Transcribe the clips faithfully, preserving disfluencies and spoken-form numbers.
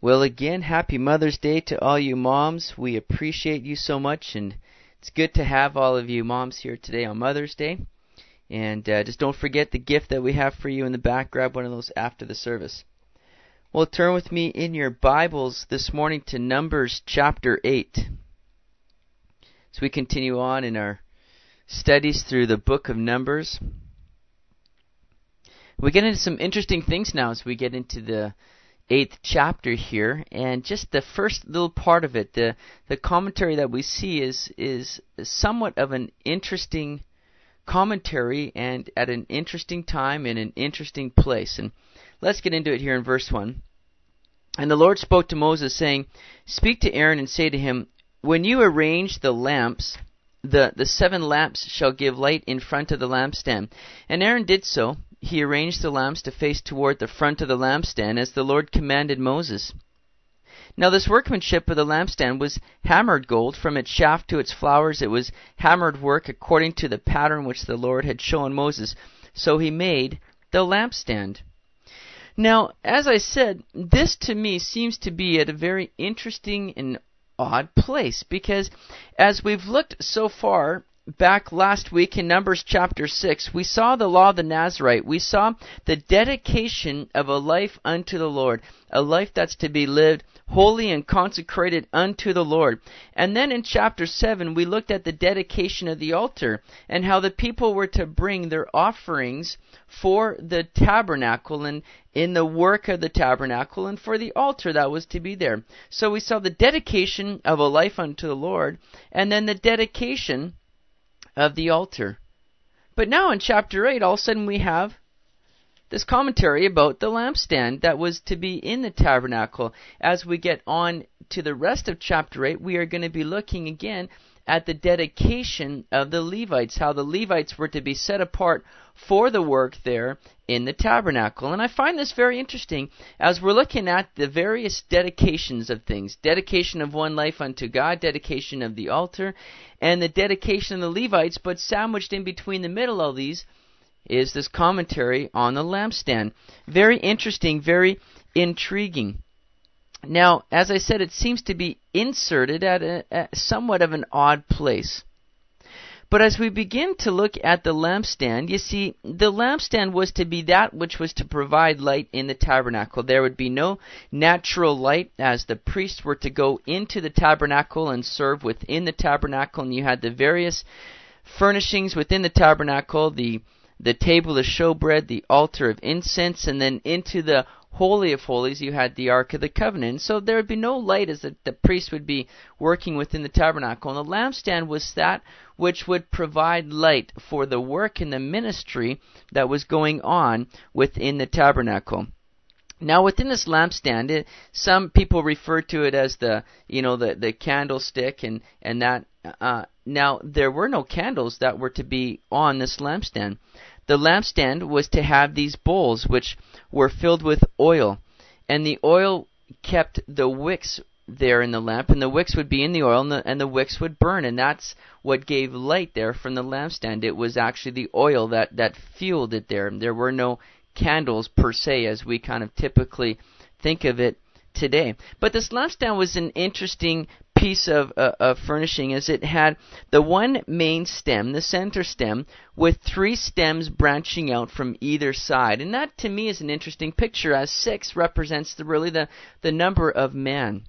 Well, again, happy Mother's Day to all you moms. We appreciate you so much, and it's good to have all of you moms here today on Mother's Day. And uh, just don't forget the gift that we have for you in the back. Grab one of those after the service. Well, turn with me in your Bibles this morning to Numbers chapter eight. As we continue on in our studies through the book of Numbers, we get into some interesting things now as we get into the eighth chapter here, and just the first little part of it, the the commentary that we see is is somewhat of an interesting commentary, and at an interesting time in an interesting place. And let's get into it here in verse one. And the Lord spoke to Moses, saying, "Speak to Aaron and say to him, when you arrange the lamps, the the seven lamps shall give light in front of the lampstand." And Aaron did so. He arranged the lamps to face toward the front of the lampstand, as the Lord commanded Moses. Now this workmanship of the lampstand was hammered gold. From its shaft to its flowers it was hammered work, according to the pattern which the Lord had shown Moses. So he made the lampstand. Now, as I said, this to me seems to be at a very interesting and odd place, because as we've looked so far back last week in Numbers chapter six, we saw the law of the Nazarite. We saw the dedication of a life unto the Lord, a life that's to be lived holy and consecrated unto the Lord. And then in chapter seven, we looked at the dedication of the altar and how the people were to bring their offerings for the tabernacle and in the work of the tabernacle and for the altar that was to be there. So we saw the dedication of a life unto the Lord, and then the dedication of the altar. But now in chapter eight, all of a sudden we have this commentary about the lampstand that was to be in the tabernacle. As we get on to the rest of chapter eight, we are going to be looking again at the dedication of the Levites, how the Levites were to be set apart for the work there in the tabernacle. And I find this very interesting as we're looking at the various dedications of things. Dedication of one life unto God, dedication of the altar, and the dedication of the Levites, but sandwiched in between the middle of these is this commentary on the lampstand. Very interesting, very intriguing. Now, as I said, it seems to be inserted at a, at somewhat of an odd place. But as we begin to look at the lampstand, you see, the lampstand was to be that which was to provide light in the tabernacle. There would be no natural light, as the priests were to go into the tabernacle and serve within the tabernacle, and you had the various furnishings within the tabernacle, the the table of showbread, the altar of incense, and then into the Holy of Holies you had the Ark of the Covenant. So there would be no light as the, the priest would be working within the tabernacle. And the lampstand was that which would provide light for the work and the ministry that was going on within the tabernacle. Now, within this lampstand, it, some people refer to it as the, you know, the, the candlestick, and and that. Uh, now, there were no candles that were to be on this lampstand. The lampstand was to have these bowls, which were filled with oil, and the oil kept the wicks there in the lamp, and the wicks would be in the oil, and the, and the wicks would burn, and that's what gave light there from the lampstand. It was actually the oil that, that fueled it there. There were no candles per se, as we kind of typically think of it today. But this lampstand was an interesting piece of, uh, of furnishing, as it had the one main stem, the center stem, with three stems branching out from either side. And that to me is an interesting picture, as six represents the, really the, the number of man.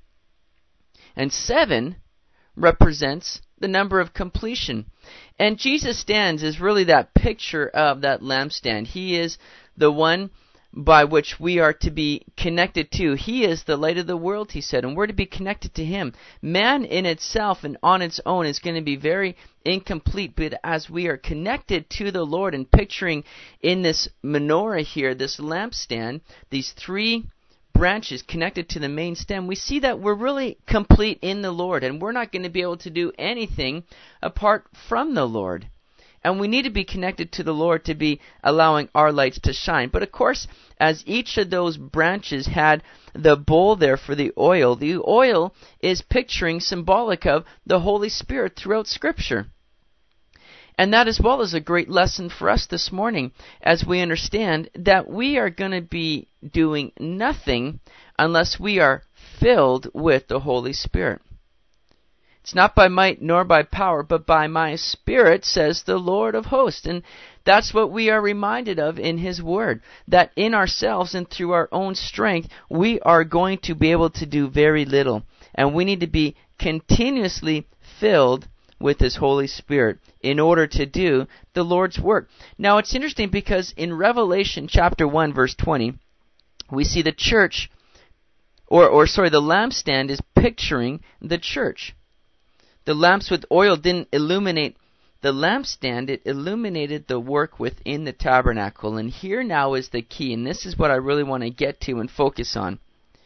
And seven represents the number of completion. And Jesus stands as really that picture of that lampstand. He is the one by which we are to be connected to. He is the light of the world, he said, and we're to be connected to him. Man in itself and on its own is going to be very incomplete, but as we are connected to the Lord, and picturing in this menorah here, this lampstand, these three branches connected to the main stem, we see that we're really complete in the Lord, and we're not going to be able to do anything apart from the Lord. And we need to be connected to the Lord to be allowing our lights to shine. But of course, as each of those branches had the bowl there for the oil, the oil is picturing, symbolic of, the Holy Spirit throughout Scripture. And that as well is a great lesson for us this morning, as we understand that we are going to be doing nothing unless we are filled with the Holy Spirit. It's not by might nor by power, but by my Spirit, says the Lord of hosts. And that's what we are reminded of in His Word, that in ourselves and through our own strength, we are going to be able to do very little. And we need to be continuously filled with His Holy Spirit in order to do the Lord's work. Now, it's interesting because in Revelation chapter one, verse twenty, we see the church, or, or sorry, the lampstand is picturing the church. The lamps with oil didn't illuminate the lampstand, it illuminated the work within the tabernacle. And here now is the key, and this is what I really want to get to and focus on.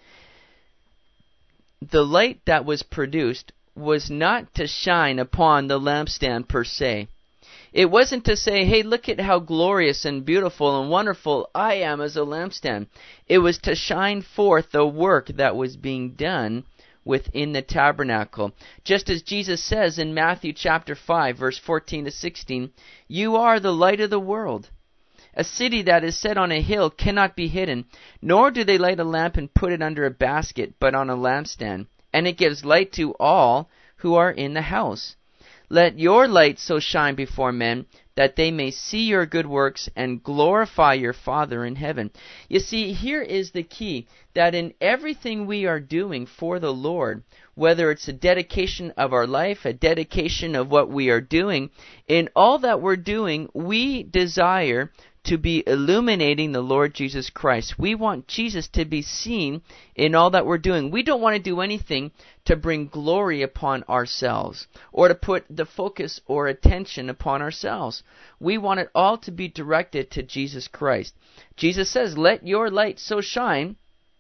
The light that was produced was not to shine upon the lampstand per se. It wasn't to say, hey, look at how glorious and beautiful and wonderful I am as a lampstand. It was to shine forth the work that was being done within the tabernacle. Just as Jesus says in Matthew chapter five, verse fourteen to sixteen, you are the light of the world. A city that is set on a hill cannot be hidden, nor do they light a lamp and put it under a basket, but on a lampstand, and it gives light to all who are in the house. Let your light so shine before men, that they may see your good works and glorify your Father in heaven. You see, here is the key, that in everything we are doing for the Lord, whether it's a dedication of our life, a dedication of what we are doing, in all that we're doing, we desire to be illuminating the Lord Jesus Christ. We want Jesus to be seen in all that we're doing. We don't want to do anything to bring glory upon ourselves or to put the focus or attention upon ourselves. We want it all to be directed to Jesus Christ. Jesus says, let your light so shine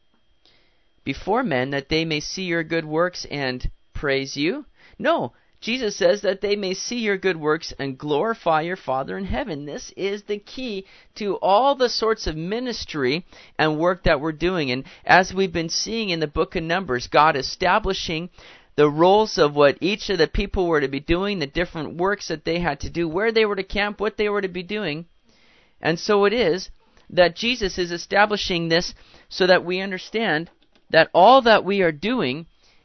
before men that they may see your good works and praise you. No, Jesus says that they may see your good works and glorify your Father in heaven. This is the key to all the sorts of ministry and work that we're doing. And as we've been seeing in the book of Numbers, God establishing the roles of what each of the people were to be doing, the different works that they had to do, where they were to camp, what they were to be doing. And so it is that Jesus is establishing this so that we understand that all that we are doing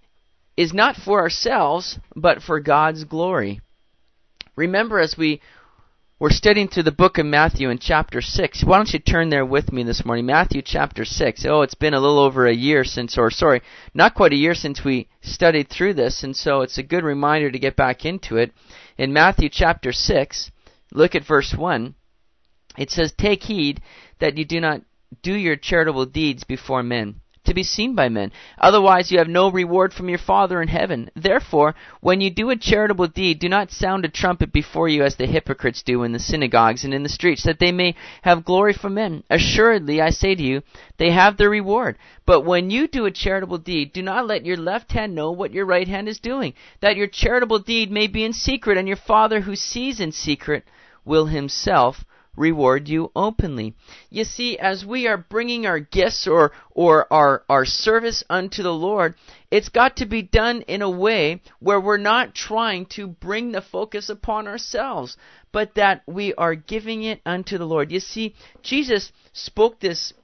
is not for ourselves, but for God's glory. Remember, as we were studying through the book of Matthew in chapter six, why don't you turn there with me this morning? Matthew chapter six. Oh, it's been a little over a year since, or sorry, not quite a year since we studied through this, and so it's a good reminder to get back into it. In Matthew chapter six, look at verse one. It says, take heed that you do not do your charitable deeds before men, to be seen by men. Otherwise you have no reward from your Father in heaven. Therefore, when you do a charitable deed, do not sound a trumpet before you as the hypocrites do in the synagogues and in the streets, that they may have glory from men. Assuredly, I say to you, they have their reward. But when you do a charitable deed, do not let your left hand know what your right hand is doing, that your charitable deed may be in secret, and your Father who sees in secret will himself reward you openly. You see, as we are bringing our gifts or or our, our service unto the Lord, it's got to be done in a way where we're not trying to bring the focus upon ourselves, but that we are giving it unto the Lord. You see, Jesus spoke this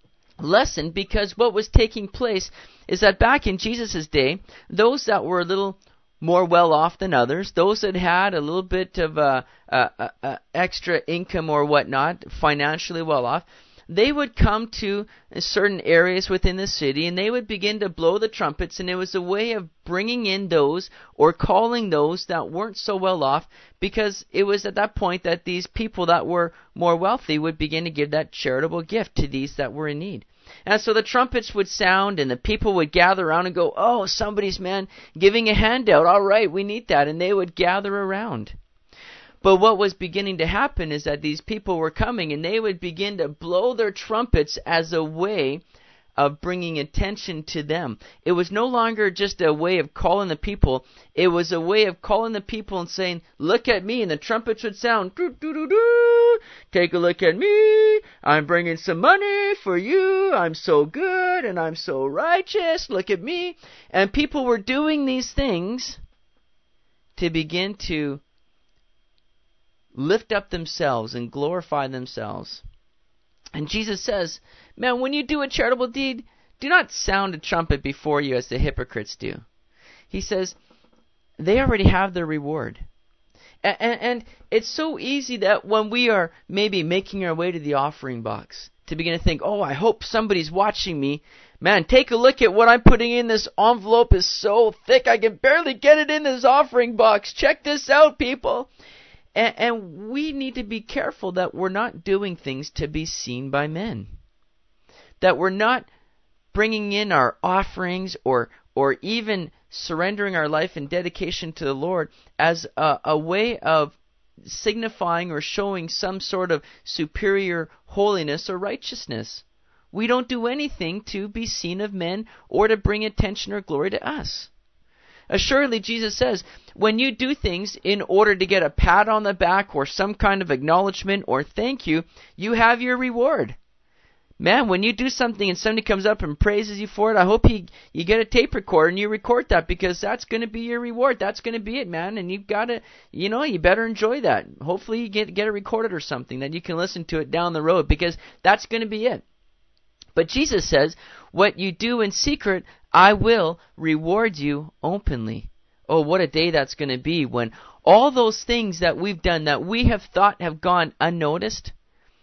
lesson because what was taking place is that back in Jesus' day, those that were a little more well off than others, those that had a little bit of uh, uh, uh, uh, extra income or whatnot, financially well off, they would come to certain areas within the city and they would begin to blow the trumpets, and it was a way of bringing in those or calling those that weren't so well off, because it was at that point that these people that were more wealthy would begin to give that charitable gift to these that were in need. And so the trumpets would sound and the people would gather around and go, oh, somebody's, man, giving a handout. All right, we need that. And they would gather around. But what was beginning to happen is that these people were coming and they would begin to blow their trumpets as a way of bringing attention to them. It was no longer just a way of calling the people. It was a way of calling the people and saying, look at me. And the trumpets would sound, doo, doo, doo, doo. Take a look at me. I'm bringing some money for you. I'm so good and I'm so righteous. Look at me. And people were doing these things to begin to lift up themselves and glorify themselves. And Jesus says, man, when you do a charitable deed, do not sound a trumpet before you as the hypocrites do. He says, they already have their reward. And, and, and it's so easy that when we are maybe making our way to the offering box, to begin to think, oh, I hope somebody's watching me. Man, take a look at what I'm putting in. This envelope is so thick, I can barely get it in this offering box. Check this out, people. And, and we need to be careful that we're not doing things to be seen by men. That we're not bringing in our offerings or or even surrendering our life in dedication to the Lord as a, a way of signifying or showing some sort of superior holiness or righteousness. We don't do anything to be seen of men or to bring attention or glory to us. Assuredly, Jesus says, when you do things in order to get a pat on the back or some kind of acknowledgement or thank you, you have your reward. Man, when you do something and somebody comes up and praises you for it, I hope you you get a tape recorder and you record that, because that's going to be your reward. That's going to be it, man. And you've got to, you know, you better enjoy that. Hopefully you get get it recorded or something that you can listen to it down the road, because that's going to be it. But Jesus says, what you do in secret, I will reward you openly. Oh, what a day that's going to be when all those things that we've done that we have thought have gone unnoticed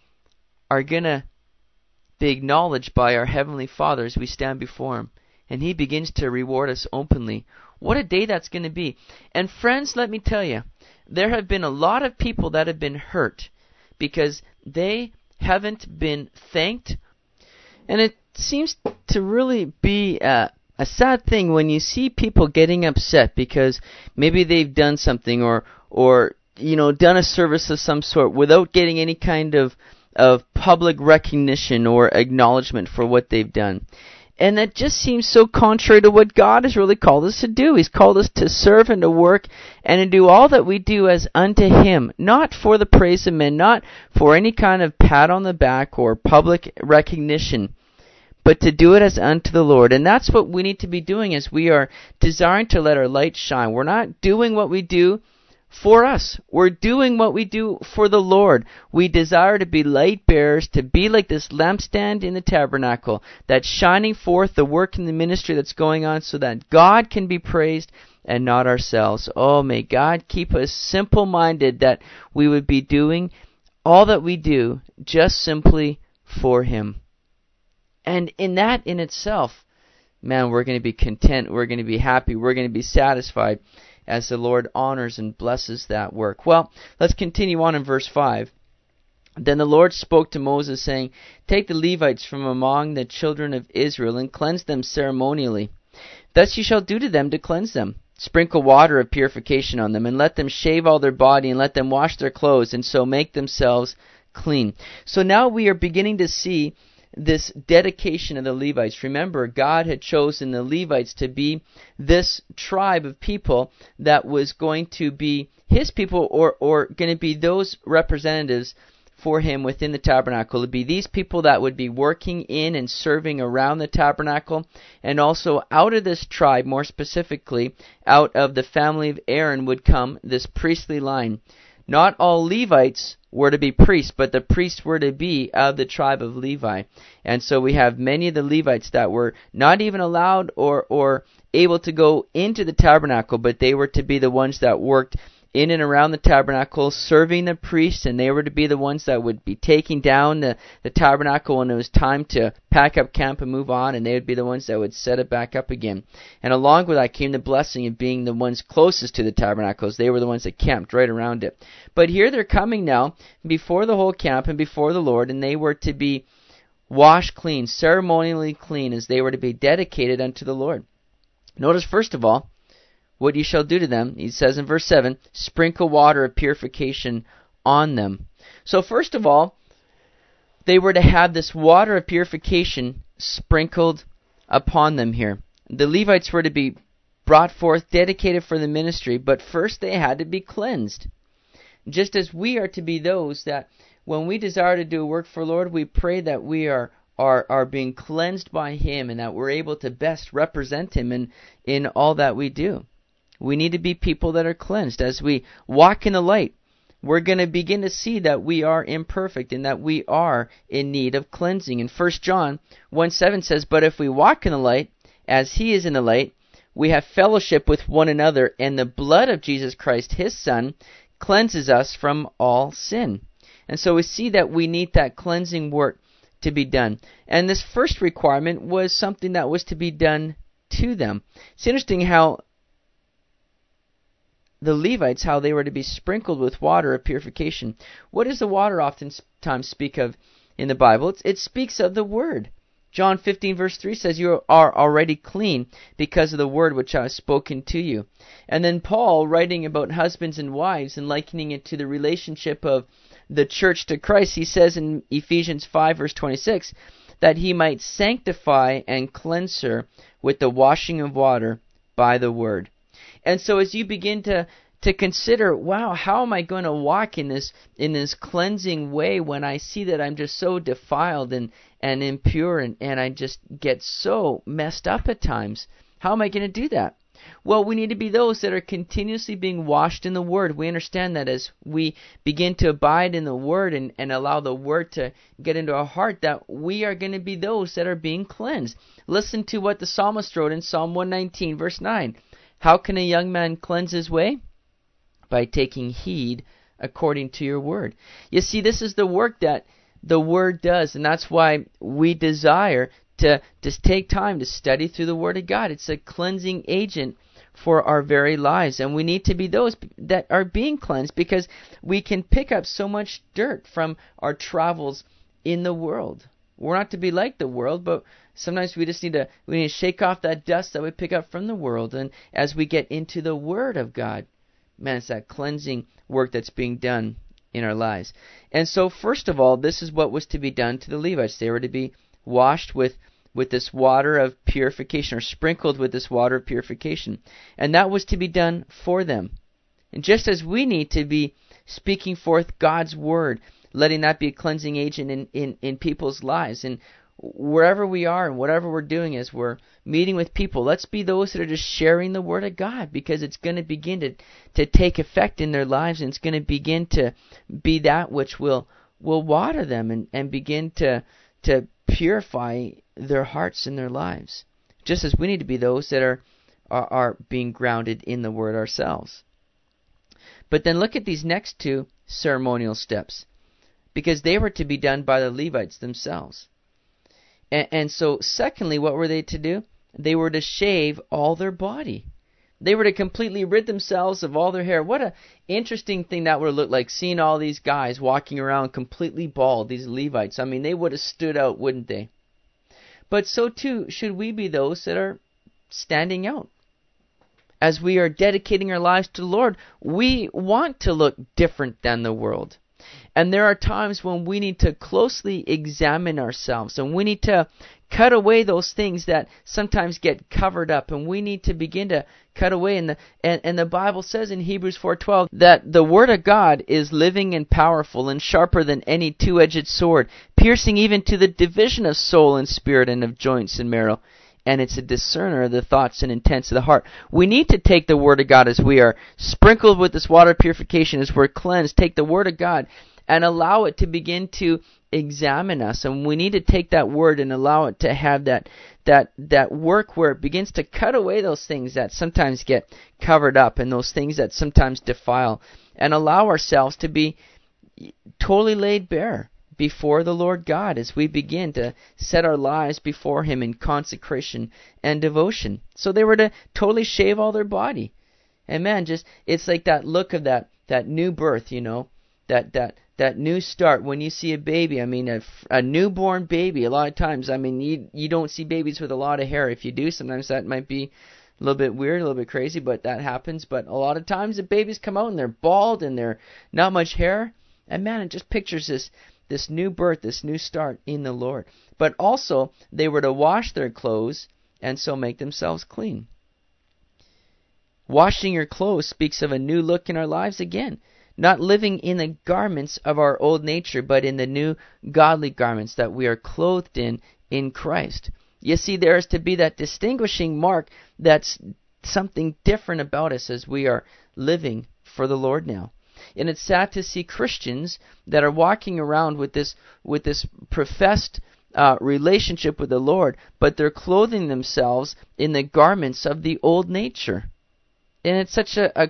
are going to be acknowledged by our Heavenly Father as we stand before Him. And He begins to reward us openly. What a day that's going to be. And friends, let me tell you, there have been a lot of people that have been hurt because they haven't been thanked. And it seems to really be a, a sad thing when you see people getting upset because maybe they've done something or, or you know, done a service of some sort without getting any kind of of public recognition or acknowledgement for what they've done. And that just seems so contrary to what God has really called us to do. He's called us to serve and to work and to do all that we do as unto Him, not for the praise of men, not for any kind of pat on the back or public recognition, but to do it as unto the Lord. And that's what we need to be doing as we are desiring to let our light shine. We're not doing what we do for us. We're doing what we do for the Lord. We desire to be light bearers, to be like this lampstand in the tabernacle, that's shining forth the work and the ministry that's going on so that God can be praised and not ourselves. Oh, may God keep us simple-minded that we would be doing all that we do just simply for Him. And in that in itself, man, we're going to be content, we're going to be happy, we're going to be satisfied as the Lord honors and blesses that work. Well, let's continue on in verse five. Then the Lord spoke to Moses, saying, take the Levites from among the children of Israel, and cleanse them ceremonially. Thus you shall do to them to cleanse them. Sprinkle water of purification on them, and let them shave all their body, and let them wash their clothes, and so make themselves clean. So now we are beginning to see this dedication of the Levites. Remember, God had chosen the Levites to be this tribe of people that was going to be His people, or, or going to be those representatives for Him within the tabernacle. It would be these people that would be working in and serving around the tabernacle, and also out of this tribe, more specifically, out of the family of Aaron would come this priestly line. Not all Levites were to be priests, but the priests were to be of the tribe of Levi. And so we have many of the Levites that were not even allowed or, or able to go into the tabernacle, but they were to be the ones that worked in and around the tabernacle, serving the priests, and they were to be the ones that would be taking down the, the tabernacle when it was time to pack up camp and move on, and they would be the ones that would set it back up again. And along with that came the blessing of being the ones closest to the tabernacles. They were the ones that camped right around it. But here they're coming now before the whole camp and before the Lord, and they were to be washed clean, ceremonially clean, as they were to be dedicated unto the Lord. Notice, first of all, what you shall do to them. He says in verse seven, sprinkle water of purification on them. So first of all, they were to have this water of purification sprinkled upon them here. The Levites were to be brought forth, dedicated for the ministry, but first they had to be cleansed. Just as we are to be those that when we desire to do work for Lord, we pray that we are are are being cleansed by Him and that we're able to best represent Him in, in all that we do. We need to be people that are cleansed. As we walk in the light, we're going to begin to see that we are imperfect and that we are in need of cleansing. And First John one seven says, "But if we walk in the light, as he is in the light, we have fellowship with one another, and the blood of Jesus Christ, his Son, cleanses us from all sin." And so we see that we need that cleansing work to be done. And this first requirement was something that was to be done to them. It's interesting how the Levites, how they were to be sprinkled with water of purification. What does the water oftentimes speak of in the Bible? It's, it speaks of the Word. John fifteen verse three says, "You are already clean because of the word which I have spoken to you." And then Paul, writing about husbands and wives and likening it to the relationship of the church to Christ, he says in Ephesians five verse twenty-six, that he might sanctify and cleanse her with the washing of water by the word. And so as you begin to to consider, wow, how am I going to walk in this in this cleansing way when I see that I'm just so defiled and, and impure and, and I just get so messed up at times? How am I going to do that? Well, we need to be those that are continuously being washed in the Word. We understand that as we begin to abide in the Word and, and allow the Word to get into our heart, that we are going to be those that are being cleansed. Listen to what the psalmist wrote in Psalm one nineteen, verse nine. "How can a young man cleanse his way? By taking heed according to your word." You see, this is the work that the Word does, and that's why we desire to just take time to study through the Word of God. It's a cleansing agent for our very lives, and we need to be those that are being cleansed, because we can pick up so much dirt from our travels in the world. We're not to be like the world, but sometimes we just need to we need to shake off that dust that we pick up from the world, and as we get into the Word of God, man, it's that cleansing work that's being done in our lives. And so, first of all, this is what was to be done to the Levites. They were to be washed with, with this water of purification, or sprinkled with this water of purification. And that was to be done for them. And just as we need to be speaking forth God's Word, letting that be a cleansing agent in, in, in people's lives, and wherever we are and whatever we're doing as we're meeting with people, let's be those that are just sharing the Word of God, because it's going to begin to, to take effect in their lives, and it's going to begin to be that which will will water them and, and begin to to purify their hearts and their lives. Just as we need to be those that are, are, are being grounded in the Word ourselves. But then look at these next two ceremonial steps, because they were to be done by the Levites themselves. And, and so, secondly, what were they to do? They were to shave all their body. They were to completely rid themselves of all their hair. What an interesting thing that would look like, seeing all these guys walking around completely bald, these Levites. I mean, they would have stood out, wouldn't they? But so too should we be those that are standing out. As we are dedicating our lives to the Lord, we want to look different than the world. And there are times when we need to closely examine ourselves, and we need to cut away those things that sometimes get covered up, and we need to begin to cut away. And the, and, and the Bible says in Hebrews four twelve that the Word of God is living and powerful and sharper than any two-edged sword, piercing even to the division of soul and spirit and of joints and marrow. And it's a discerner of the thoughts and intents of the heart. We need to take the Word of God as we are sprinkled with this water of purification, as we're cleansed. Take the Word of God and allow it to begin to examine us. And we need to take that Word and allow it to have that that that work where it begins to cut away those things that sometimes get covered up, and those things that sometimes defile, and allow ourselves to be totally laid bare before the Lord God as we begin to set our lives before Him in consecration and devotion. So they were to totally shave all their body. And man, just it's like that look of that that new birth, you know, that that that new start when you see a baby. I mean, a, a newborn baby. A lot of times, I mean, you you don't see babies with a lot of hair. If you do, sometimes that might be a little bit weird, a little bit crazy, but that happens. But a lot of times, the babies come out and they're bald and they're not much hair. And man, it just pictures this. This new birth, this new start in the Lord. But also, they were to wash their clothes and so make themselves clean. Washing your clothes speaks of a new look in our lives again. Not living in the garments of our old nature, but in the new godly garments that we are clothed in in Christ. You see, there is to be that distinguishing mark that's something different about us as we are living for the Lord now. And it's sad to see Christians that are walking around with this with this professed uh, relationship with the Lord, but they're clothing themselves in the garments of the old nature. And it's such a, a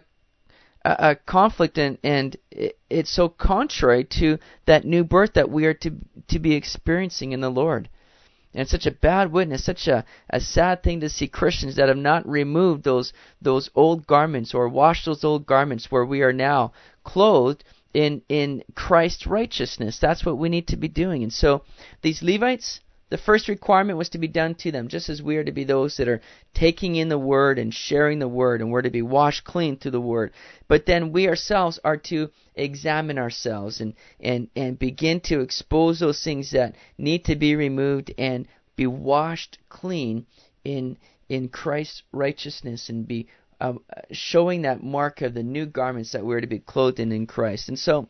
a conflict, and, and it's so contrary to that new birth that we are to to be experiencing in the Lord. And it's such a bad witness, such a, a sad thing to see Christians that have not removed those those old garments or washed those old garments, where we are now clothed in, in Christ's righteousness. That's what we need to be doing. And so these Levites, the first requirement was to be done to them, just as we are to be those that are taking in the Word and sharing the Word, and we're to be washed clean through the Word. But then we ourselves are to examine ourselves and, and, and begin to expose those things that need to be removed and be washed clean in in Christ's righteousness, and be um, showing that mark of the new garments that we're to be clothed in in Christ. And so,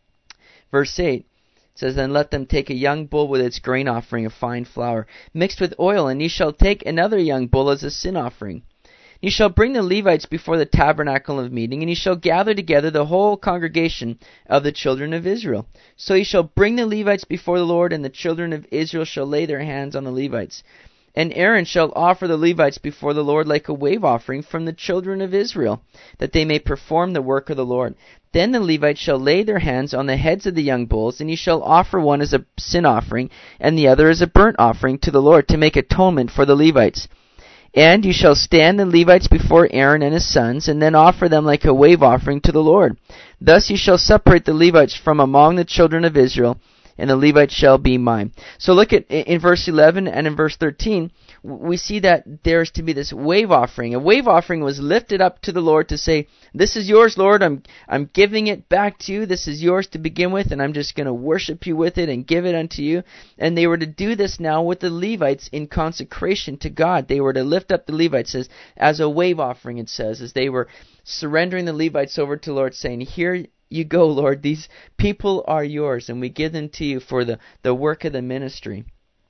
verse eight, it says, Then let them take a young bull with its grain offering of fine flour, mixed with oil, and ye shall take another young bull as a sin offering. Ye shall bring the Levites before the tabernacle of meeting, and ye shall gather together the whole congregation of the children of Israel. So ye shall bring the Levites before the Lord, and the children of Israel shall lay their hands on the Levites. And Aaron shall offer the Levites before the Lord like a wave offering from the children of Israel, that they may perform the work of the Lord. Then the Levites shall lay their hands on the heads of the young bulls, and ye shall offer one as a sin offering, and the other as a burnt offering to the Lord, to make atonement for the Levites. And you shall stand the Levites before Aaron and his sons, and then offer them like a wave offering to the Lord. Thus you shall separate the Levites from among the children of Israel, and the Levites shall be mine. So look at in verse eleven and in verse thirteen, we see that there is to be this wave offering. A wave offering was lifted up to the Lord to say, this is yours, Lord, I'm I'm giving it back to you. This is yours to begin with, and I'm just going to worship you with it and give it unto you. And they were to do this now with the Levites in consecration to God. They were to lift up the Levites as, as a wave offering, it says, as they were surrendering the Levites over to the Lord, saying, here you go, Lord, these people are yours, and we give them to you for the, the work of the ministry.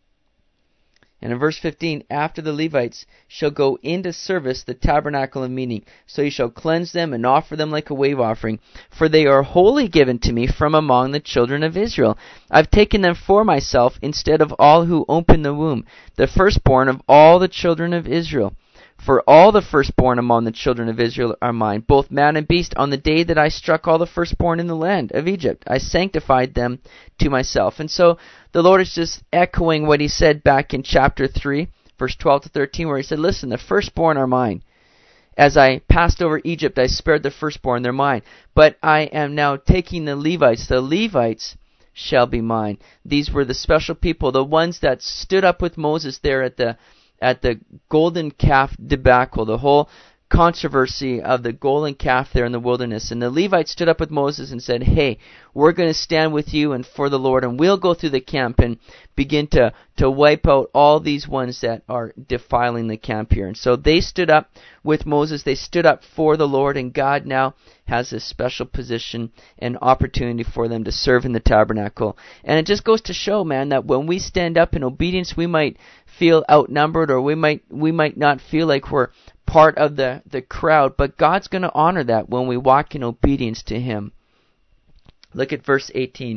And in verse fifteen, after the Levites shall go into service the tabernacle of meeting, so ye shall cleanse them and offer them like a wave offering, for they are wholly given to me from among the children of Israel. I've taken them for myself instead of all who open the womb, the firstborn of all the children of Israel. For all the firstborn among the children of Israel are mine, both man and beast. On the day that I struck all the firstborn in the land of Egypt, I sanctified them to myself. And so the Lord is just echoing what he said back in chapter three, verse twelve to thirteen, where he said, listen, the firstborn are mine. As I passed over Egypt, I spared the firstborn, they're mine. But I am now taking the Levites. The Levites shall be mine. These were the special people, the ones that stood up with Moses there at the at the golden calf debacle, the whole controversy of the golden calf there in the wilderness. And the Levites stood up with Moses and said, hey, we're going to stand with you and for the Lord, and we'll go through the camp and begin to, to wipe out all these ones that are defiling the camp here. And so they stood up with Moses, they stood up for the Lord, and God now has this special position and opportunity for them to serve in the tabernacle. And it just goes to show, man, that when we stand up in obedience, we might feel outnumbered, or we might we might not feel like we're part of the, the crowd, but God's going to honor that when we walk in obedience to Him. Look at verse eighteen.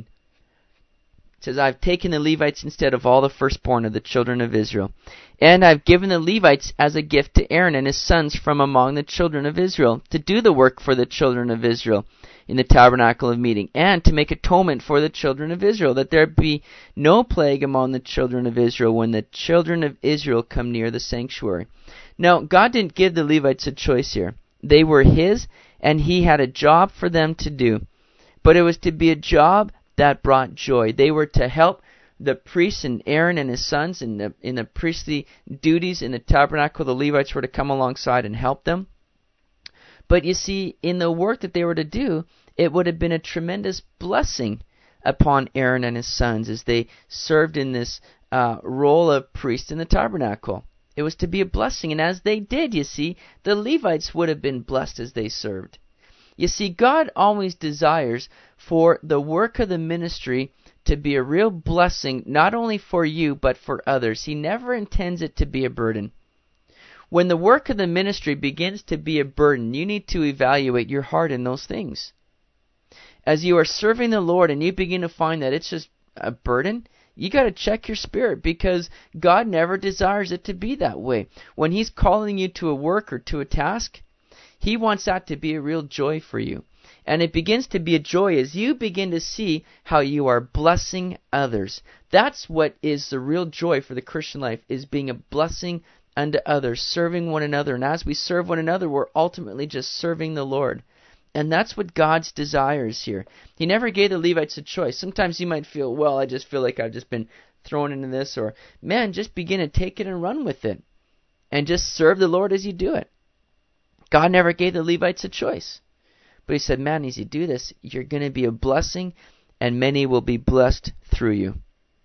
It says, I've taken the Levites instead of all the firstborn of the children of Israel, and I've given the Levites as a gift to Aaron and his sons from among the children of Israel, to do the work for the children of Israel in the tabernacle of meeting, and to make atonement for the children of Israel, that there be no plague among the children of Israel when the children of Israel come near the sanctuary. Now, God didn't give the Levites a choice here. They were His, and He had a job for them to do. But it was to be a job that brought joy. They were to help the priests and Aaron and his sons in the, in the priestly duties in the tabernacle. The Levites were to come alongside and help them. But you see, in the work that they were to do, it would have been a tremendous blessing upon Aaron and his sons as they served in this uh, role of priest in the tabernacle. It was to be a blessing, and as they did, you see, the Levites would have been blessed as they served. You see, God always desires for the work of the ministry to be a real blessing, not only for you, but for others. He never intends it to be a burden. When the work of the ministry begins to be a burden, you need to evaluate your heart in those things. as you are serving the Lord and you begin to find that it's just a burden, you got to check your spirit, because God never desires it to be that way. When He's calling you to a work or to a task, He wants that to be a real joy for you. And it begins to be a joy as you begin to see how you are blessing others. That's what is the real joy for the Christian life, is being a blessing unto others, serving one another. And as we serve one another, we're ultimately just serving the Lord. And that's what God's desire is here. He never gave the Levites a choice. Sometimes you might feel, well, I just feel like I've just been thrown into this. Or, man, just begin to take it and run with it. And just serve the Lord as you do it. God never gave the Levites a choice. But He said, man, as you do this, you're going to be a blessing, and many will be blessed through you.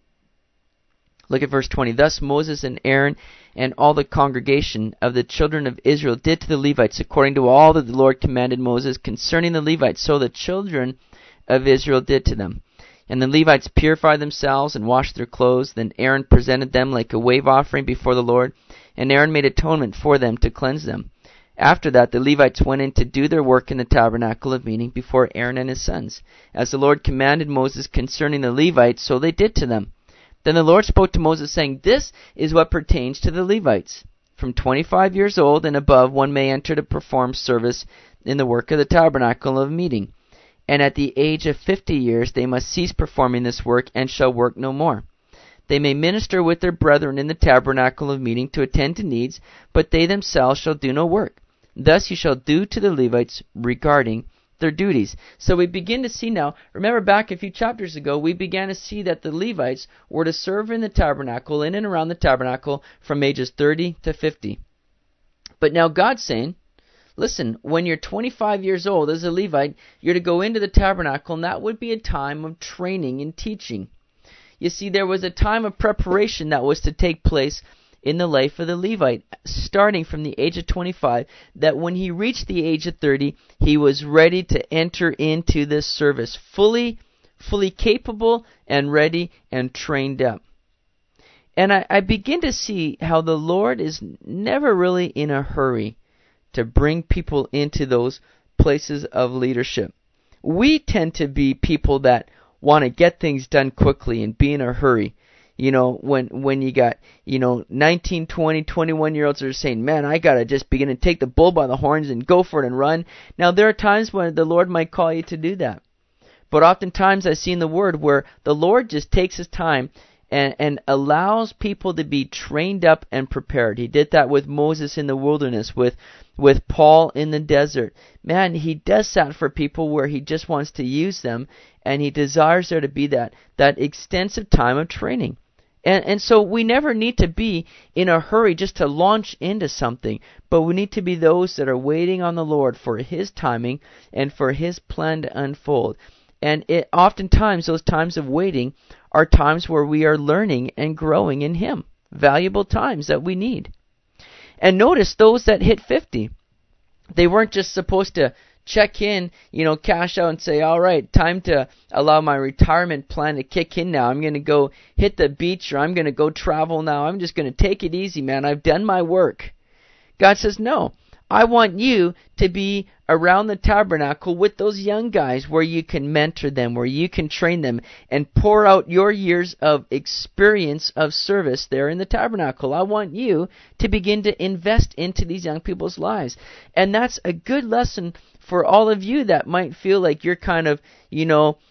Look at verse twenty. Thus Moses and Aaron and all the congregation of the children of Israel did to the Levites according to all that the Lord commanded Moses concerning the Levites. So the children of Israel did to them. And the Levites purified themselves and washed their clothes. Then Aaron presented them like a wave offering before the Lord. And Aaron made atonement for them to cleanse them. After that, the Levites went in to do their work in the tabernacle of meeting before Aaron and his sons. As the Lord commanded Moses concerning the Levites, so they did to them. Then the Lord spoke to Moses, saying, This is what pertains to the Levites. From twenty-five years old and above, one may enter to perform service in the work of the tabernacle of meeting. And at the age of fifty years, they must cease performing this work, and shall work no more. They may minister with their brethren in the tabernacle of meeting to attend to needs, but they themselves shall do no work. Thus you shall do to the Levites regarding their duties. So we begin to see now, remember back a few chapters ago, we began to see that the Levites were to serve in the tabernacle, in and around the tabernacle, from ages thirty to fifty. But now God's saying, listen, when you're twenty-five years old as a Levite, you're to go into the tabernacle, and that would be a time of training and teaching. You see, there was a time of preparation that was to take place in the life of the Levite, starting from the age of twenty-five, that when he reached the age of thirty, he was ready to enter into this service, fully, fully capable and ready and trained up. And I, I begin to see how the Lord is never really in a hurry to bring people into those places of leadership. We tend to be people that want to get things done quickly and be in a hurry. You know, when when you got, you know, nineteen, twenty, twenty-one-year-olds are saying, man, I got to just begin to take the bull by the horns and go for it and run. Now, there are times when the Lord might call you to do that. But oftentimes I see in the Word where the Lord just takes His time and, and allows people to be trained up and prepared. He did that with Moses in the wilderness, with with Paul in the desert. Man, He does that for people where He just wants to use them, and He desires there to be that, that extensive time of training. And and so we never need to be in a hurry just to launch into something, but we need to be those that are waiting on the Lord for His timing and for His plan to unfold. And it, oftentimes those times of waiting are times where we are learning and growing in Him. Valuable times that we need. And notice those that hit fifty, they weren't just supposed to check in, you know, cash out and say, all right, time to allow my retirement plan to kick in now. I'm going to go hit the beach, or I'm going to go travel now. I'm just going to take it easy, man. I've done my work. God says, no, I want you to be around the tabernacle with those young guys where you can mentor them, where you can train them and pour out your years of experience of service there in the tabernacle. I want you to begin to invest into these young people's lives. And that's a good lesson for all of you that might feel like you're kind of, you know,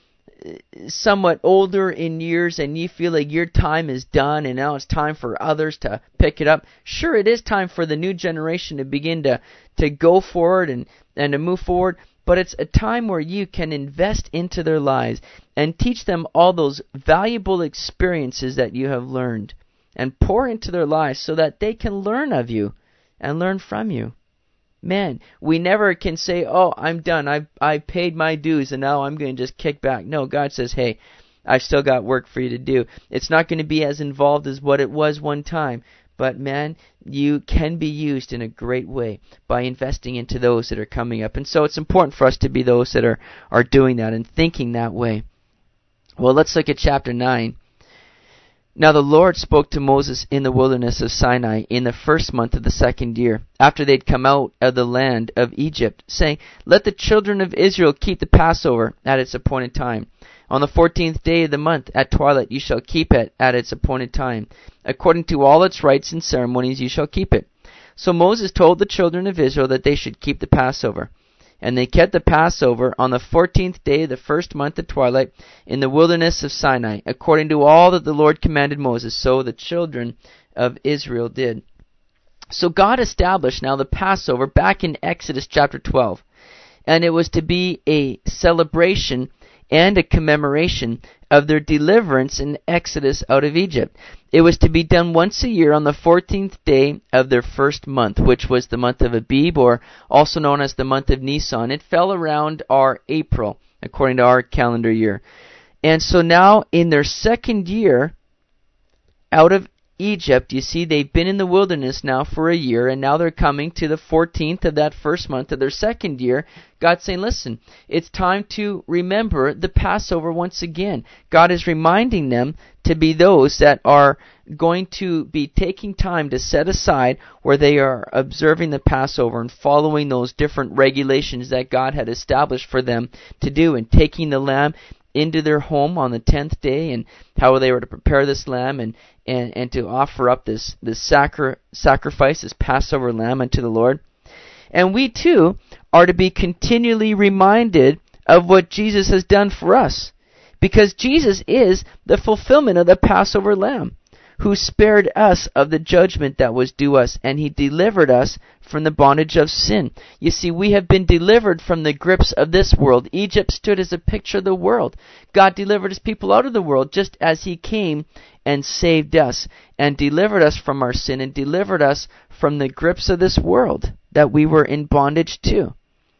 somewhat older in years and you feel like your time is done and now it's time for others to pick it up. Sure, it is time for the new generation to begin to, to go forward and, and to move forward, but it's a time where you can invest into their lives and teach them all those valuable experiences that you have learned and pour into their lives so that they can learn of you and learn from you. Man, we never can say, oh, I'm done. I've, I paid my dues and now I'm going to just kick back. No, God says, hey, I've still got work for you to do. It's not going to be as involved as what it was one time. But man, you can be used in a great way by investing into those that are coming up. And so it's important for us to be those that are, are doing that and thinking that way. Well, let's look at chapter nine. Now the Lord spoke to Moses in the wilderness of Sinai in the first month of the second year, after they had come out of the land of Egypt, saying, Let the children of Israel keep the Passover at its appointed time. On the fourteenth day of the month at twilight you shall keep it at its appointed time. According to all its rites and ceremonies you shall keep it. So Moses told the children of Israel that they should keep the Passover. And they kept the Passover on the fourteenth day of the first month at twilight in the wilderness of Sinai, according to all that the Lord commanded Moses. So the children of Israel did. So God established now the Passover back in Exodus chapter twelve. And it was to be a celebration and a commemoration of their deliverance in Exodus out of Egypt. It was to be done once a year on the fourteenth day of their first month, which was the month of Abib, or also known as the month of Nisan. It fell around our April, according to our calendar year. And so now in their second year out of Egypt, you see, they've been in the wilderness now for a year, and now they're coming to the fourteenth of that first month of their second year. God's saying, listen, it's time to remember the Passover once again. God is reminding them to be those that are going to be taking time to set aside where they are observing the Passover and following those different regulations that God had established for them to do, and taking the lamb into their home on the tenth day, and how they were to prepare this lamb and, and, and to offer up this, this sacri- sacrifice, this Passover lamb unto the Lord. And we too are to be continually reminded of what Jesus has done for us, because Jesus is the fulfillment of the Passover lamb, who spared us of the judgment that was due us, and he delivered us from the bondage of sin. You see, we have been delivered from the grips of this world. Egypt stood as a picture of the world. God delivered his people out of the world, just as he came and saved us, and delivered us from our sin, and delivered us from the grips of this world that we were in bondage to.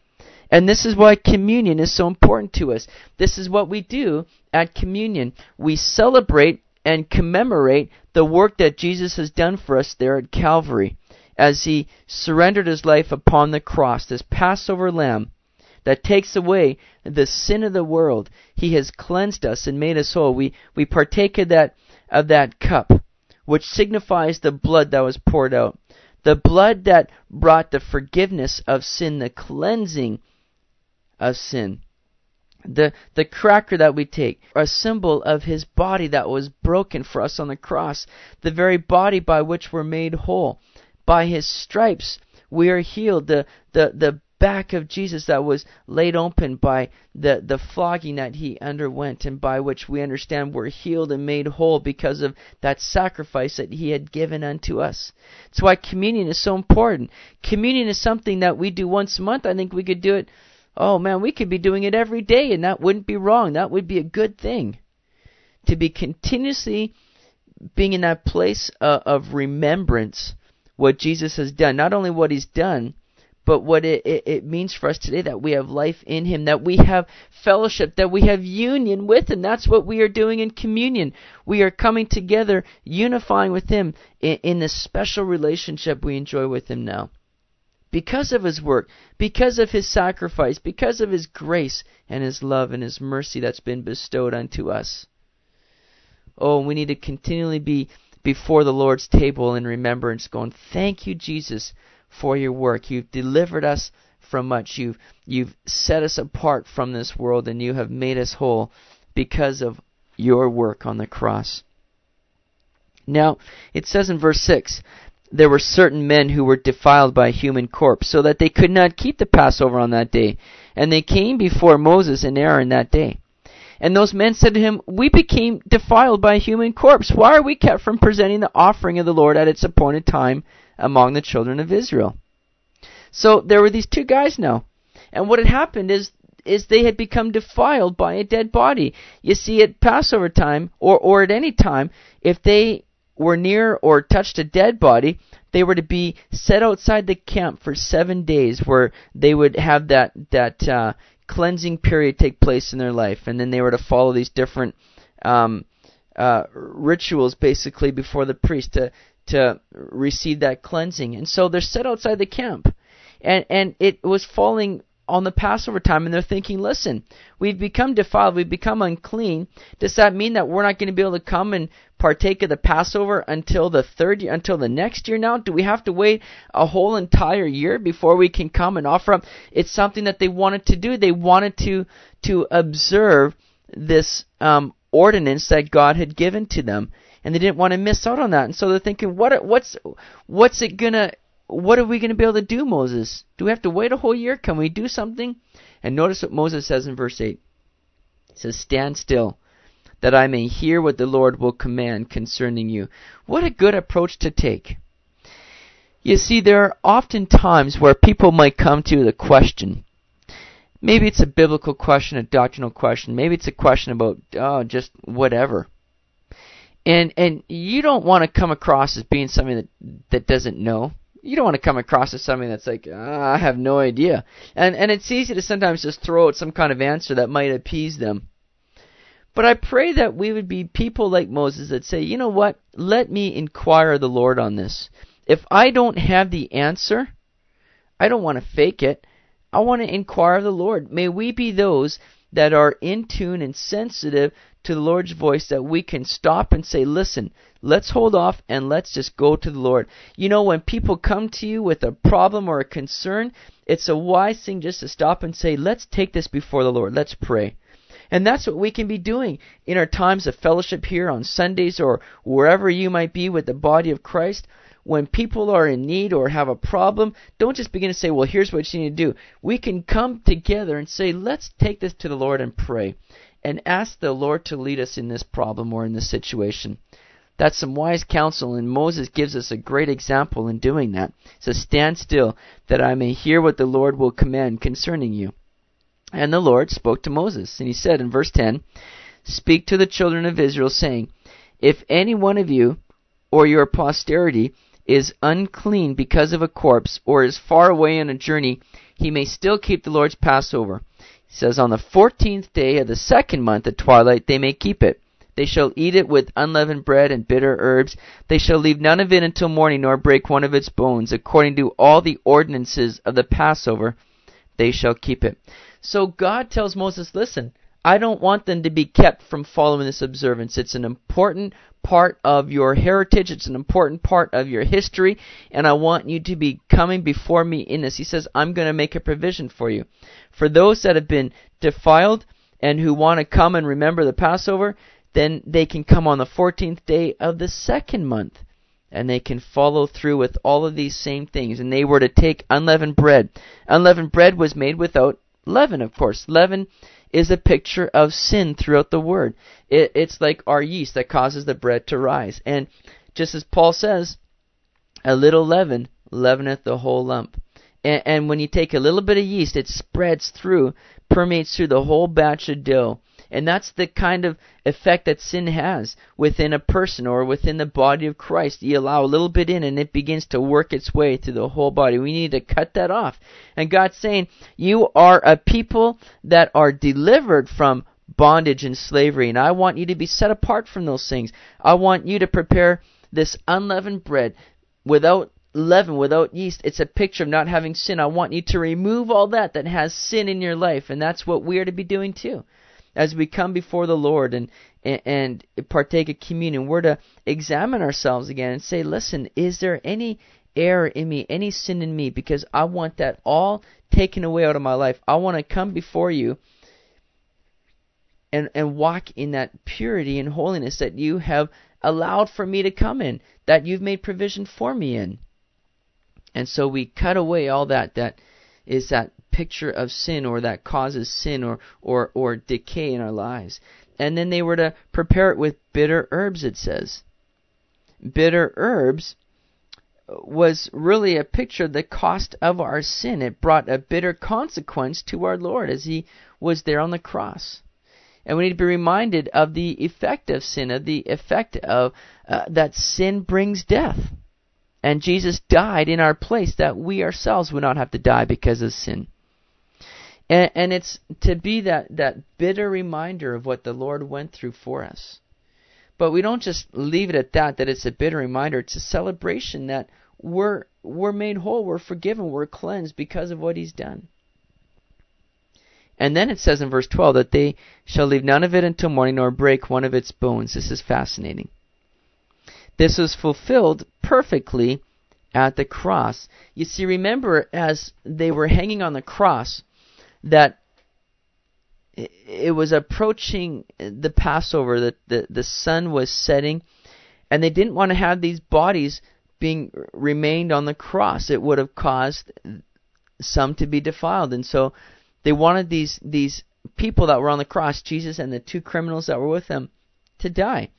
And this is why communion is so important to us. This is what we do at communion. We celebrate and commemorate the work that Jesus has done for us there at Calvary, as he surrendered his life upon the cross, this Passover lamb that takes away the sin of the world. He has cleansed us and made us whole. We we partake of that of that cup, which signifies the blood that was poured out, the blood that brought the forgiveness of sin, the cleansing of sin. The the cracker that we take, a symbol of his body that was broken for us on the cross, the very body by which we're made whole. By his stripes we are healed. The the, the back of Jesus that was laid open by the, the flogging that he underwent, and by which we understand we're healed and made whole because of that sacrifice that he had given unto us. That's why communion is so important. Communion is something that we do once a month. I think we could do it Oh man, we could be doing it every day, and that wouldn't be wrong. That would be a good thing. To be continuously being in that place uh, of remembrance, what Jesus has done. Not only what he's done, but what it, it, it means for us today, that we have life in him, that we have fellowship, that we have union with him. That's what we are doing in communion. We are coming together, unifying with him in, in this special relationship we enjoy with him now. Because of his work, because of his sacrifice, because of his grace and his love and his mercy that's been bestowed unto us. Oh, we need to continually be before the Lord's table in remembrance, going, thank you, Jesus, for your work. You've delivered us from much. You've, you've set us apart from this world, and you have made us whole because of your work on the cross. Now, it says in verse six, there were certain men who were defiled by a human corpse, so that they could not keep the Passover on that day. And they came before Moses and Aaron that day. And those men said to him, we became defiled by a human corpse. Why are we kept from presenting the offering of the Lord at its appointed time among the children of Israel? So there were these two guys now. And what had happened is, is they had become defiled by a dead body. You see, at Passover time, or, or at any time, if they were near or touched a dead body, they were to be set outside the camp for seven days, where they would have that that uh, cleansing period take place in their life, and then they were to follow these different um, uh, rituals, basically, before the priest to to receive that cleansing. And so they're set outside the camp, and and it was falling on the Passover time, and they're thinking, listen, we've become defiled, we've become unclean. Does that mean that we're not going to be able to come and partake of the Passover until the third year, until the next year now? Do we have to wait a whole entire year before we can come and offer up? It's something that they wanted to do. They wanted to to observe this um, ordinance that God had given to them, and they didn't want to miss out on that. And so they're thinking, what what's what's it gonna what are we going to be able to do, Moses? Do we have to wait a whole year? Can we do something? And notice what Moses says in verse eight. It says, stand still, that I may hear what the Lord will command concerning you. What a good approach to take. You see, there are often times where people might come to the question. Maybe it's a biblical question, a doctrinal question. Maybe it's a question about, oh, just whatever. And and you don't want to come across as being somebody that, that doesn't know. You don't want to come across as something that's like, oh, I have no idea. And and it's easy to sometimes just throw out some kind of answer that might appease them. But I pray that we would be people like Moses that say, you know what, let me inquire of the Lord on this. If I don't have the answer, I don't want to fake it. I want to inquire of the Lord. May we be those that are in tune and sensitive to the Lord's voice, that we can stop and say, listen, let's hold off and let's just go to the Lord. You know, when people come to you with a problem or a concern, it's a wise thing just to stop and say, let's take this before the Lord. Let's pray. And that's what we can be doing in our times of fellowship here on Sundays or wherever you might be with the body of Christ. When people are in need or have a problem, don't just begin to say, well, here's what you need to do. We can come together and say, let's take this to the Lord and pray and ask the Lord to lead us in this problem or in this situation. That's some wise counsel, and Moses gives us a great example in doing that. So stand still, that I may hear what the Lord will command concerning you. And the Lord spoke to Moses, and he said in verse ten, speak to the children of Israel, saying, if any one of you or your posterity is unclean because of a corpse, or is far away on a journey, he may still keep the Lord's Passover. He says, on the fourteenth day of the second month at twilight they may keep it. They shall eat it with unleavened bread and bitter herbs. They shall leave none of it until morning, nor break one of its bones. According to all the ordinances of the Passover, they shall keep it. So God tells Moses, listen, I don't want them to be kept from following this observance. It's an important part of your heritage. It's an important part of your history. And I want you to be coming before me in this. He says, I'm going to make a provision for you. For those that have been defiled and who want to come and remember the Passover, then they can come on the fourteenth day of the second month. And they can follow through with all of these same things. And they were to take unleavened bread. Unleavened bread was made without leaven, of course. Leaven is a picture of sin throughout the word. It, it's like our yeast that causes the bread to rise. And just as Paul says, a little leaven leaveneth the whole lump. And, and when you take a little bit of yeast, it spreads through, permeates through the whole batch of dough. And that's the kind of effect that sin has within a person or within the body of Christ. You allow a little bit in and it begins to work its way through the whole body. We need to cut that off. And God's saying, you are a people that are delivered from bondage and slavery. And I want you to be set apart from those things. I want you to prepare this unleavened bread without leaven, without yeast. It's a picture of not having sin. I want you to remove all that that has sin in your life. And that's what we are to be doing too. As we come before the Lord and, and and partake of communion, we're to examine ourselves again and say, listen, is there any error in me, any sin in me? Because I want that all taken away out of my life. I want to come before you and, and walk in that purity and holiness that you have allowed for me to come in, that you've made provision for me in. And so we cut away all that that is that picture of sin or that causes sin or, or, or decay in our lives. And then they were to prepare it with bitter herbs, it says. Bitter herbs was really a picture of the cost of our sin. It brought a bitter consequence to our Lord as he was there on the cross. And we need to be reminded of the effect of sin, of the effect of uh, that sin brings death. And Jesus died in our place that we ourselves would not have to die because of sin. And, and it's to be that, that bitter reminder of what the Lord went through for us. But we don't just leave it at that, that it's a bitter reminder. It's a celebration that we're, we're made whole, we're forgiven, we're cleansed because of what He's done. And then it says in verse twelve that they shall leave none of it until morning, nor break one of its bones. This is fascinating. This was fulfilled perfectly at the cross. You see, remember, as they were hanging on the cross, that it was approaching the Passover, that the, the sun was setting, and they didn't want to have these bodies being remained on the cross. It would have caused some to be defiled. And so they wanted these these people that were on the cross, Jesus and the two criminals that were with them, to die.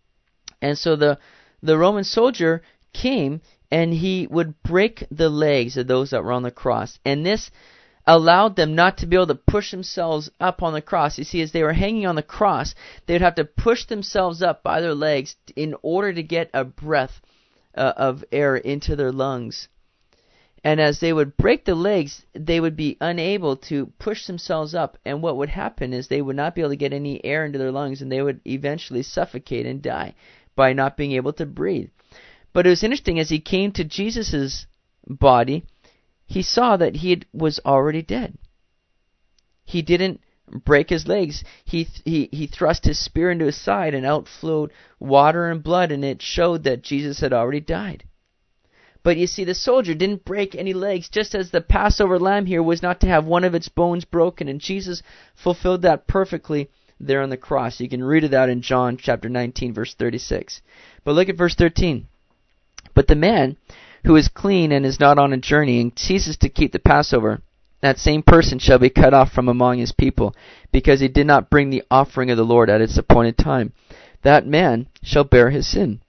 And so the the Roman soldier came, and he would break the legs of those that were on the cross. And this allowed them not to be able to push themselves up on the cross. You see, as they were hanging on the cross, they would have to push themselves up by their legs in order to get a breath uh, of air into their lungs. And as they would break the legs, they would be unable to push themselves up. And what would happen is they would not be able to get any air into their lungs, and they would eventually suffocate and die by not being able to breathe. But it was interesting, as he came to Jesus' body, he saw that he had, was already dead. He didn't break his legs. He, he, he thrust his spear into his side, and out flowed water and blood, and it showed that Jesus had already died. But you see, the soldier didn't break any legs, just as the Passover lamb here was not to have one of its bones broken, and Jesus fulfilled that perfectly there on the cross. You can read it out in John chapter nineteen, verse thirty-six. But look at verse thirteen. But the man who is clean and is not on a journey and ceases to keep the Passover, that same person shall be cut off from among his people, because he did not bring the offering of the Lord at its appointed time. That man shall bear his sin.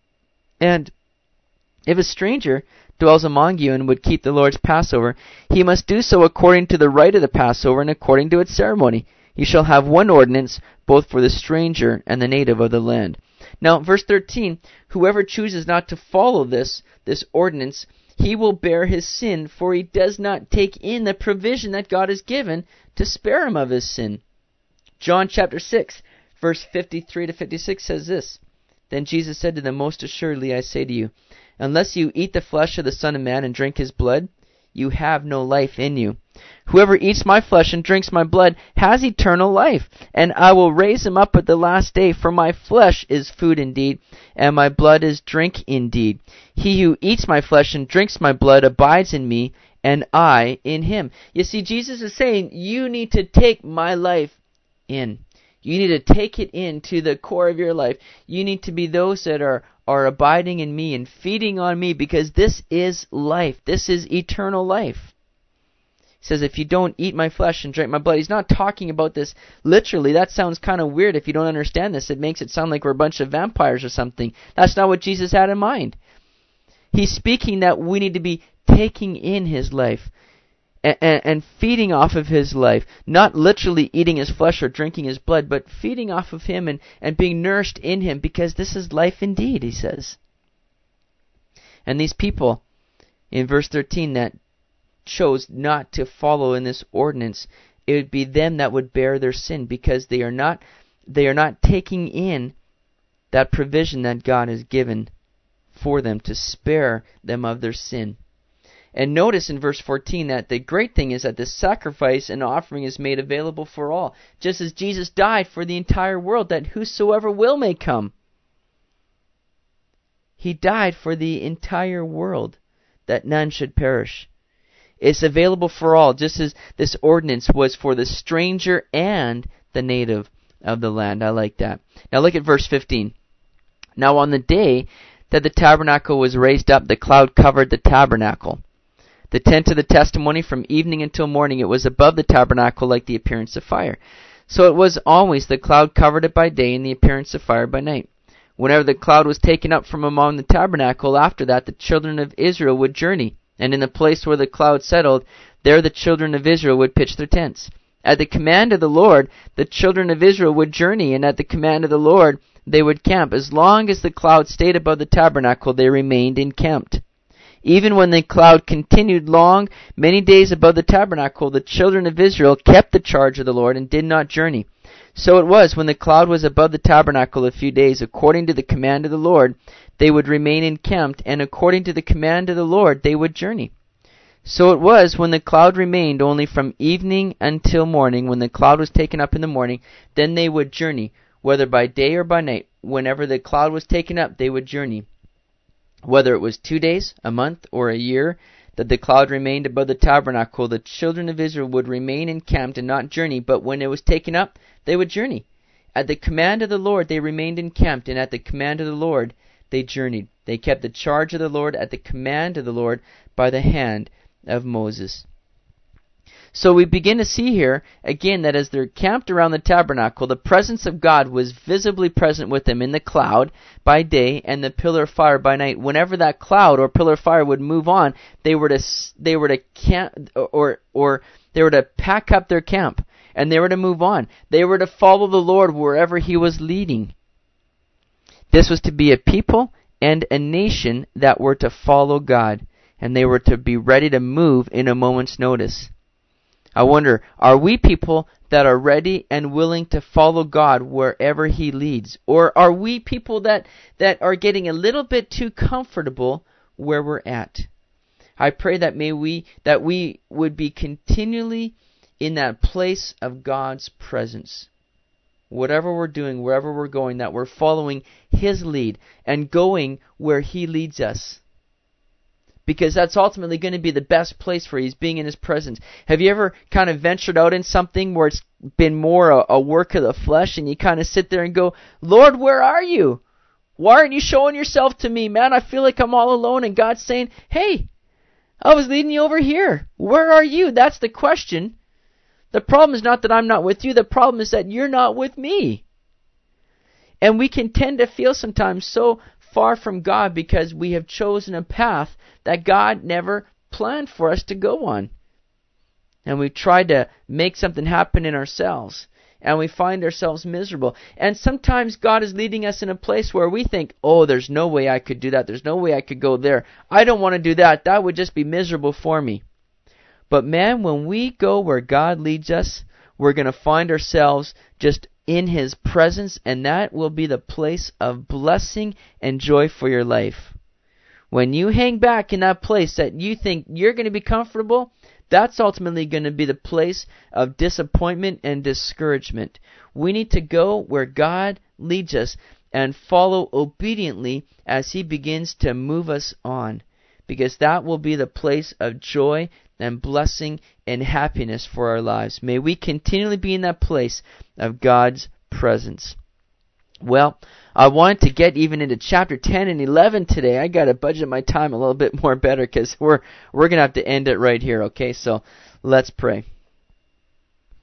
And if a stranger dwells among you and would keep the Lord's Passover, he must do so according to the rite of the Passover and according to its ceremony. He shall have one ordinance, both for the stranger and the native of the land. Now, verse thirteen, whoever chooses not to follow this, this ordinance, he will bear his sin, for he does not take in the provision that God has given to spare him of his sin. John chapter six, verse fifty-three to fifty-six says this, Then Jesus said to them, Most assuredly I say to you, unless you eat the flesh of the Son of Man and drink his blood, you have no life in you. Whoever eats my flesh and drinks my blood has eternal life, and I will raise him up at the last day. For my flesh is food indeed, and my blood is drink indeed. He who eats my flesh and drinks my blood abides in me, and I in him. You see, Jesus is saying, you need to take my life in. You need to take it into the core of your life. You need to be those that are, are abiding in me and feeding on me, because this is life. This is eternal life. He says, if you don't eat my flesh and drink my blood, he's not talking about this literally. That sounds kind of weird if you don't understand this. It makes it sound like we're a bunch of vampires or something. That's not what Jesus had in mind. He's speaking that we need to be taking in his life and, and, and feeding off of his life. Not literally eating his flesh or drinking his blood, but feeding off of him and, and being nourished in him, because this is life indeed, he says. And these people, in verse thirteen, that chose not to follow in this ordinance, it would be them that would bear their sin, because they are not they are not taking in that provision that God has given for them to spare them of their sin. And notice in verse fourteen that the great thing is that this sacrifice and offering is made available for all, just as Jesus died for the entire world, that whosoever will may come. He died for the entire world, that none should perish. It's available for all, just as this ordinance was for the stranger and the native of the land. I like that. Now look at verse fifteen. Now on the day that the tabernacle was raised up, the cloud covered the tabernacle. The tent of the testimony, from evening until morning, it was above the tabernacle like the appearance of fire. So it was always the cloud covered it by day, and the appearance of fire by night. Whenever the cloud was taken up from among the tabernacle, after that the children of Israel would journey. And in the place where the cloud settled, there the children of Israel would pitch their tents. At the command of the Lord, the children of Israel would journey, and at the command of the Lord, they would camp. As long as the cloud stayed above the tabernacle, they remained encamped. Even when the cloud continued long, many days above the tabernacle, the children of Israel kept the charge of the Lord and did not journey. So it was, when the cloud was above the tabernacle a few days, according to the command of the Lord, they would remain encamped, and according to the command of the Lord, they would journey. So it was when the cloud remained only from evening until morning. When the cloud was taken up in the morning, then they would journey, whether by day or by night. Whenever the cloud was taken up, they would journey. Whether it was two days, a month, or a year, that the cloud remained above the tabernacle, the children of Israel would remain encamped and not journey. But when it was taken up, they would journey. At the command of the Lord they remained encamped, and at the command of the Lord they journeyed. They kept the charge of the Lord at the command of the Lord by the hand of Moses. So we begin to see here, again, that as they're camped around the tabernacle, the presence of God was visibly present with them in the cloud by day and the pillar of fire by night. Whenever that cloud or pillar of fire would move on, they were to they were to camp or or they were to pack up their camp and they were to move on. They were to follow the Lord wherever He was leading. This was to be a people and a nation that were to follow God, and they were to be ready to move in a moment's notice. I wonder, are we people that are ready and willing to follow God wherever He leads? Or are we people that, that are getting a little bit too comfortable where we're at? I pray that may we that we would be continually in that place of God's presence. Whatever we're doing, wherever we're going, that we're following His lead and going where He leads us. Because that's ultimately going to be the best place for you, is being in His presence. Have you ever kind of ventured out in something where it's been more a, a work of the flesh, and you kind of sit there and go, Lord, where are you? Why aren't you showing yourself to me, man? I feel like I'm all alone, and God's saying, hey, I was leading you over here. Where are you? That's the question. The problem is not that I'm not with you. The problem is that you're not with me. And we can tend to feel sometimes so far from God because we have chosen a path that God never planned for us to go on. And we've tried to make something happen in ourselves. And we find ourselves miserable. And sometimes God is leading us in a place where we think, oh, there's no way I could do that. There's no way I could go there. I don't want to do that. That would just be miserable for me. But man, when we go where God leads us, we're going to find ourselves just in His presence, and that will be the place of blessing and joy for your life. When you hang back in that place that you think you're going to be comfortable, that's ultimately going to be the place of disappointment and discouragement. We need to go where God leads us and follow obediently as He begins to move us on, because that will be the place of joy and blessing and happiness for our lives. May we continually be in that place of God's presence. Well, I wanted to get even into chapter ten and eleven today. I got to budget my time a little bit more better because we're we're going to have to end it right here, okay? So let's pray.